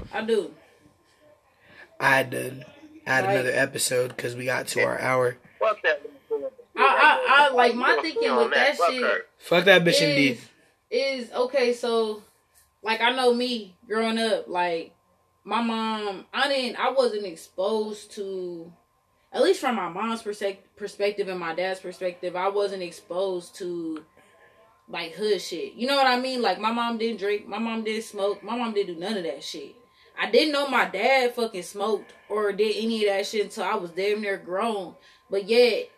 I do. I had to add another episode because we got to our hour. Fuck that. I like my thinking with that shit. Fuck that bitch indeed. Is okay. So, like, I know me growing up. Like, my mom, I wasn't exposed to, at least from my mom's perspective and my dad's perspective, I wasn't exposed to, like, hood shit. You know what I mean? Like, my mom didn't drink. My mom didn't smoke. My mom didn't do none of that shit. I didn't know my dad fucking smoked or did any of that shit until I was damn near grown. But yet,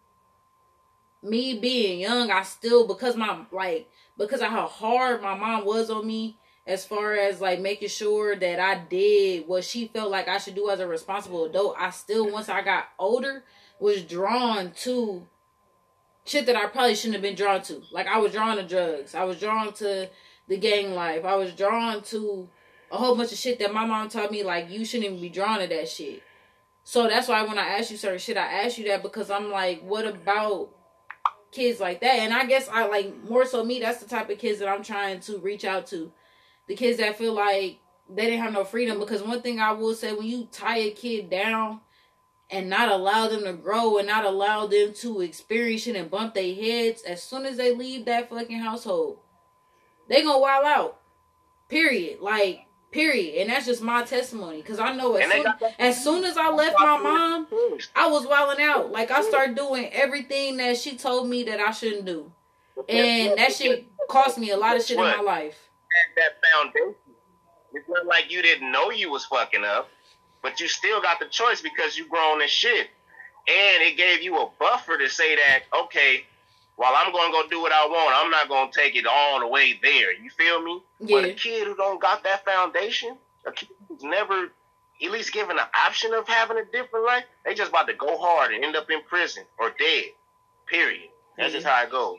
me being young, I still, because of how hard my mom was on me, as far as, like, making sure that I did what she felt like I should do as a responsible adult, I still, once I got older, was drawn to shit that I probably shouldn't have been drawn to. Like, I was drawn to drugs. I was drawn to the gang life. I was drawn to a whole bunch of shit that my mom taught me, like, you shouldn't even be drawn to that shit. So that's why when I ask you certain shit, I ask you that because I'm like, what about kids like that? And I guess I, like, more so me, that's the type of kids that I'm trying to reach out to. The kids that feel like they didn't have no freedom. Because one thing I will say, when you tie a kid down and not allow them to grow and not allow them to experience shit and bump their heads, as soon as they leave that fucking household, they gonna wild out. Period. Like, period. And that's just my testimony. Because I know as soon as I left my mom, I was wilding out. Like, I started doing everything that she told me that I shouldn't do. And that shit cost me a lot of shit in my life. That foundation. It's not like you didn't know you was fucking up, but you still got the choice because you grown as shit. And it gave you a buffer to say that, okay, while I'm going to go do what I want, I'm not going to take it all the way there. You feel me? Yeah. But a kid who don't got that foundation, a kid who's never at least given an option of having a different life, they just about to go hard and end up in prison or dead. Period. That's just how it goes.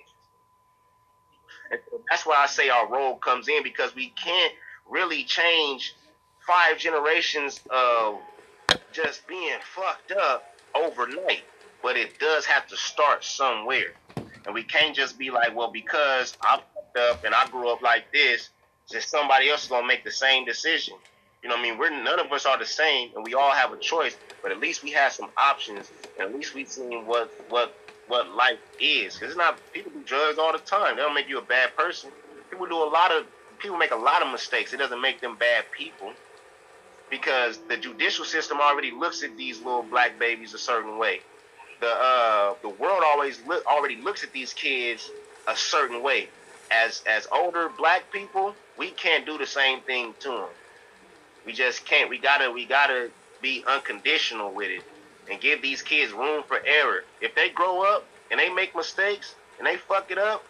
And that's why I say our role comes in, because we can't really change 5 generations of just being fucked up overnight. But it does have to start somewhere. And we can't just be like, well, because I'm fucked up and I grew up like this, just somebody else is going to make the same decision. You know what I mean? None of us are the same, and we all have a choice. But at least we have some options, and at least we've seen what life is. Because it's not, people do drugs all the time. They don't make you a bad person. People make a lot of mistakes. It doesn't make them bad people, because the judicial system already looks at these little black babies a certain way. The world already looks at these kids a certain way. As older black people, we can't do the same thing to them. We just can't. We gotta be unconditional with it and give these kids room for error. If they grow up and they make mistakes and they fuck it up,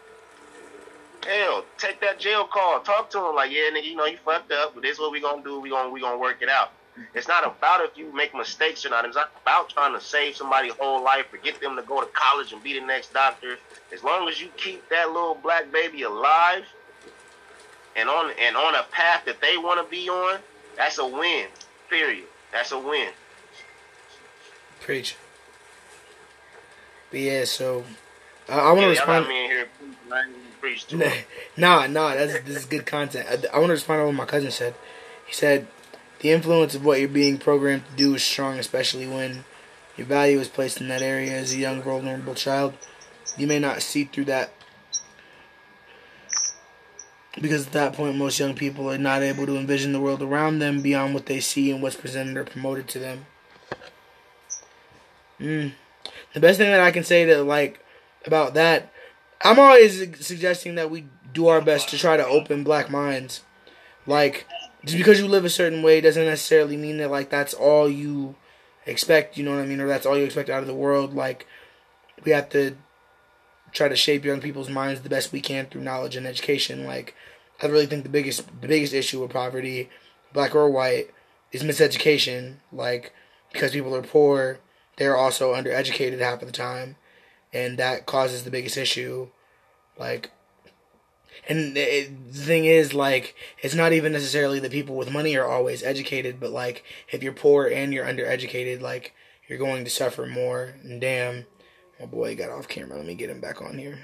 hell, take that jail call. Talk to them like, yeah, nigga, you fucked up, but this is what we gonna do. We gonna work it out. It's not about if you make mistakes or not. It's not about trying to save somebody's whole life or get them to go to college and be the next doctor. As long as you keep that little black baby alive and on a path that they want to be on, that's a win. Period. That's a win. Preach. But yeah, so I want to respond. Me in here preach too. Nah, this is good content. I want to respond to what my cousin said. He said, the influence of what you're being programmed to do is strong, especially when your value is placed in that area as a young, vulnerable child. You may not see through that, because at that point, most young people are not able to envision the world around them beyond what they see and what's presented or promoted to them. The best thing that I can say about that, I'm always suggesting that we do our best to try to open black minds. Like, just because you live a certain way doesn't necessarily mean that, like, that's all you expect, you know what I mean? Or that's all you expect out of the world. Like, we have to try to shape young people's minds the best we can through knowledge and education. Like, I really think the biggest issue with poverty, black or white, is miseducation. Like, because people are poor, they're also undereducated half of the time, and that causes the biggest issue. Like, and the thing is, like, it's not even necessarily that people with money are always educated, but, like, if you're poor and you're undereducated, like, you're going to suffer more. And damn, my boy got off camera. Let me get him back on here.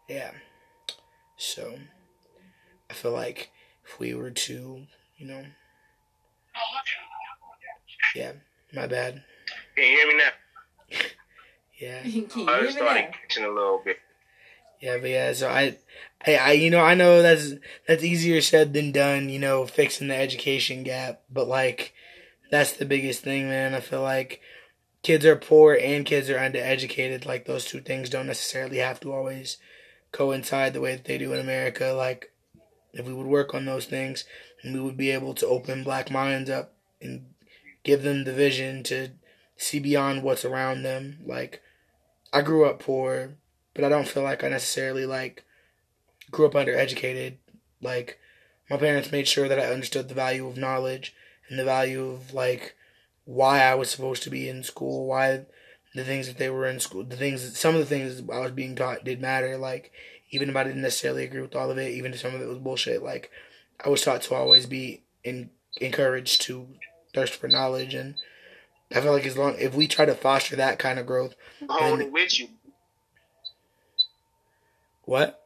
Yeah. So, I feel like if we were to, yeah, my bad. Can you hear me now? Yeah. Can you I hear just me started now? catching a little bit. Yeah, but yeah, so I know that's easier said than done, fixing the education gap, but like, that's the biggest thing, man. I feel like kids are poor and kids are undereducated. Like, those two things don't necessarily have to always coincide the way that they do in America. Like, if we would work on those things, and we would be able to open black minds up and give them the vision to see beyond what's around them. Like, I grew up poor, but I don't feel like I necessarily like grew up undereducated. Like, my parents made sure that I understood the value of knowledge and the value of like why I was supposed to be in school, why the things that they were in school, some of the things I was being taught did matter. Like, even if I didn't necessarily agree with all of it, even if some of it was bullshit, like, I was taught to always be encouraged to thirst for knowledge. And I feel like if we try to foster that kind of growth, Hold then it with you. what?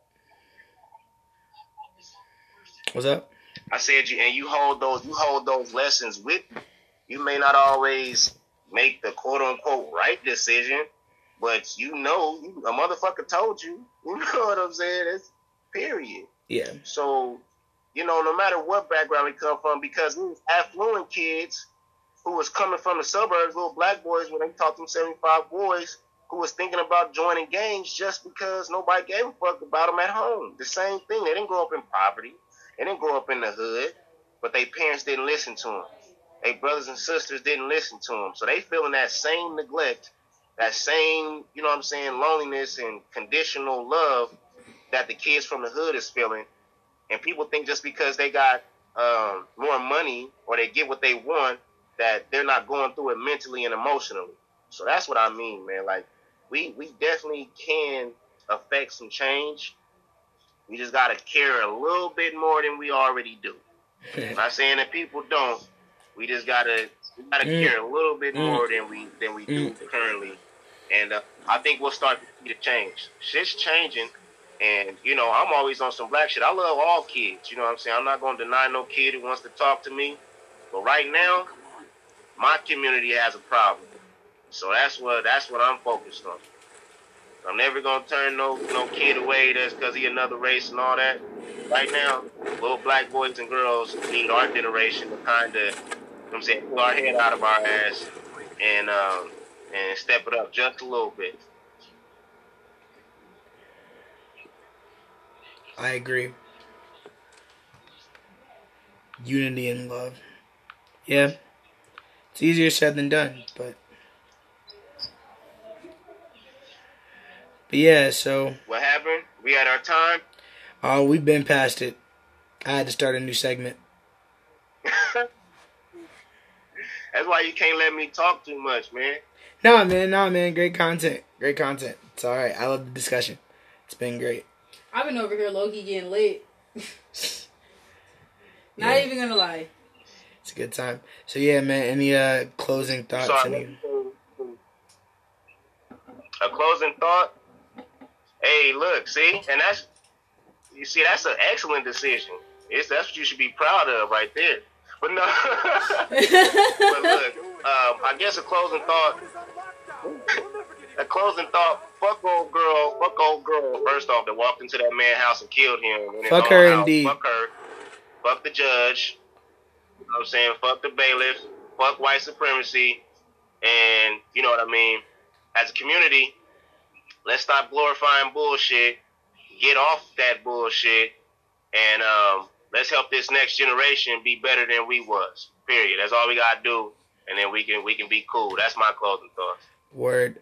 What's up? I said you hold those lessons with you. You may not always make the quote unquote right decision, but a motherfucker told you. You know what I'm saying? It's period. Yeah. So, no matter what background we come from, because we was affluent kids who was coming from the suburbs, little black boys, when they taught them 75 boys, who was thinking about joining gangs just because nobody gave a fuck about them at home. The same thing. They didn't grow up in poverty. They didn't grow up in the hood, but their parents didn't listen to them. Their brothers and sisters didn't listen to them. So they feeling that same neglect, that same, loneliness and conditional love that the kids from the hood is feeling. And people think just because they got more money or they get what they want, that they're not going through it mentally and emotionally. So that's what I mean, man. Like, we definitely can affect some change. We just got to care a little bit more than we already do. I'm not saying that people don't. We just gotta care a little bit more than we do currently. And I think we'll start to see the change. Shit's changing. And, I'm always on some black shit. I love all kids. You know what I'm saying? I'm not going to deny no kid who wants to talk to me. But right now, my community has a problem. So that's what I'm focused on. I'm never going to turn no kid away that's because he another race and all that. Right now, little black boys and girls need our generation to kind of, pull our head out of our ass and step it up just a little bit. I agree. Unity and love. Yeah. It's easier said than done, but yeah, so what happened? We had our time? Oh, we've been past it. I had to start a new segment. That's why you can't let me talk too much, man. No, man. Great content. It's all right. I love the discussion. It's been great. I've been over here low-key getting lit. Not even gonna lie. It's a good time. So yeah, man, any closing thoughts? A closing thought? Hey, look, see? And that's an excellent decision. That's what you should be proud of right there. But no. But look, I guess a closing thought, fuck old girl, first off, that walked into that man's house and killed him. Fuck her indeed. Fuck her. Fuck the judge. You know what I'm saying? Fuck the bailiff. Fuck white supremacy. And you know what I mean? As a community, let's stop glorifying bullshit. Get off that bullshit. And let's help this next generation be better than we was. Period. That's all we gotta do. And then we can be cool. That's my closing thoughts. Word.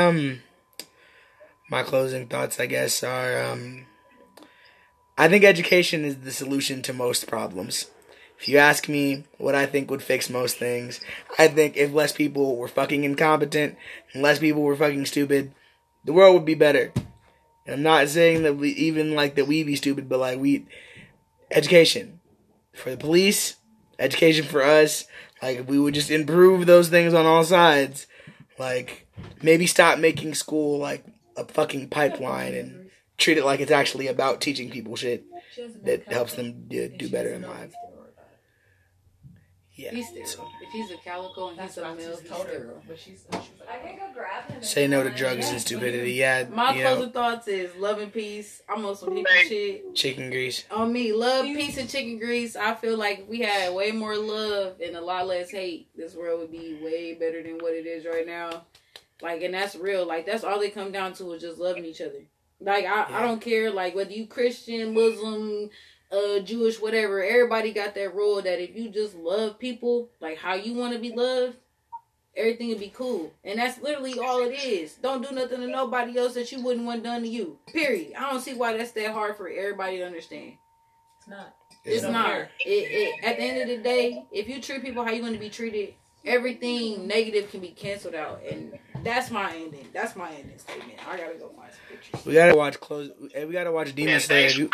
My closing thoughts, I guess, are I think education is the solution to most problems. If you ask me what I think would fix most things, I think if less people were fucking incompetent and less people were fucking stupid, the world would be better. And I'm not saying that we be stupid, but education for the police, education for us, if we would just improve those things on all sides, maybe stop making school a fucking pipeline and treat it like it's actually about teaching people shit that helps them do better in life. Yeah. He's sterile. If he's a calico and he's a male, he's sterile. I can go grab him. Say no to drugs and stupidity. Yeah. My you know, closing thoughts is love and peace. I'm on some hippie shit. chicken grease. On me, love, peace, and chicken grease. I feel like if we had way more love and a lot less hate, this world would be way better than what it is right now. Like, and that's real. Like, that's all they come down to is just loving each other. Like, I don't care, like, whether you Christian, Muslim, Jewish, whatever. Everybody got that rule that if you just love people like how you want to be loved, everything will be cool. And that's literally all it is. Don't do nothing to nobody else that you wouldn't want done to you. Period. I don't see why that's that hard for everybody to understand. It's not. It's not. At the end of the day, if you treat people how you want to be treated, everything negative can be canceled out. And that's my ending. That's my ending statement. I gotta go find some pictures. We gotta watch Demon Slayer.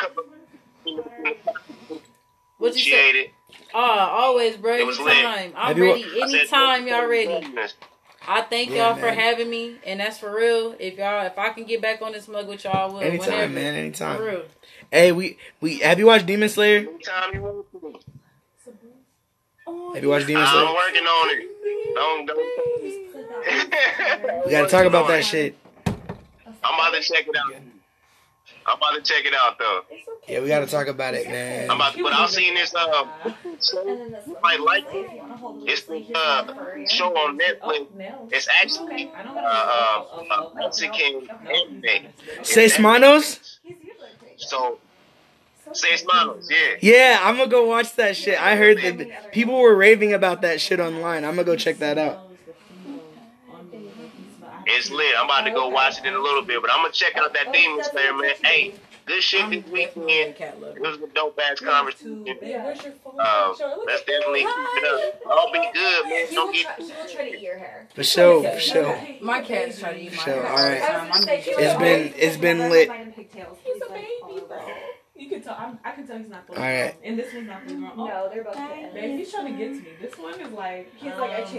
What you say? Always, bro. Anytime. I'm ready. Anytime y'all ready. I thank y'all for having me, and that's for real. If I can get back on this mug with y'all, I will. Anytime, whenever. man. Anytime. For real. Hey, we have you watched Demon Slayer? Anytime you want to. Have you watched Demon Slayer? I'm working on it. Don't. We gotta talk about that shit. I'm about to check it out. Though. Yeah, we gotta talk about it, man. But I've seen this show. I like it. It's show on Netflix. It's actually a Mexican anime. Seis Manos? So, Seis Manos, yeah. Yeah, I'm gonna go watch that shit. I heard that people were raving about that shit online. I'm gonna go check that out. It's lit. I'm about to go watch it in a little bit, but I'm gonna check out that Demon Slayer, man. Hey, good shit this weekend. It was a dope ass conversation. Let's definitely keep it up. I'll be good, man. Don't get. She will try to eat your hair. For sure. My cat's trying to eat my Sure, hair. alright. It's been lit. He's a baby, though. You can tell. I can tell he's not fully All right. grown. And this one's not fully grown. No, they're both kittens. Babe, he's trying to get to me. This one is like, He's like, I changed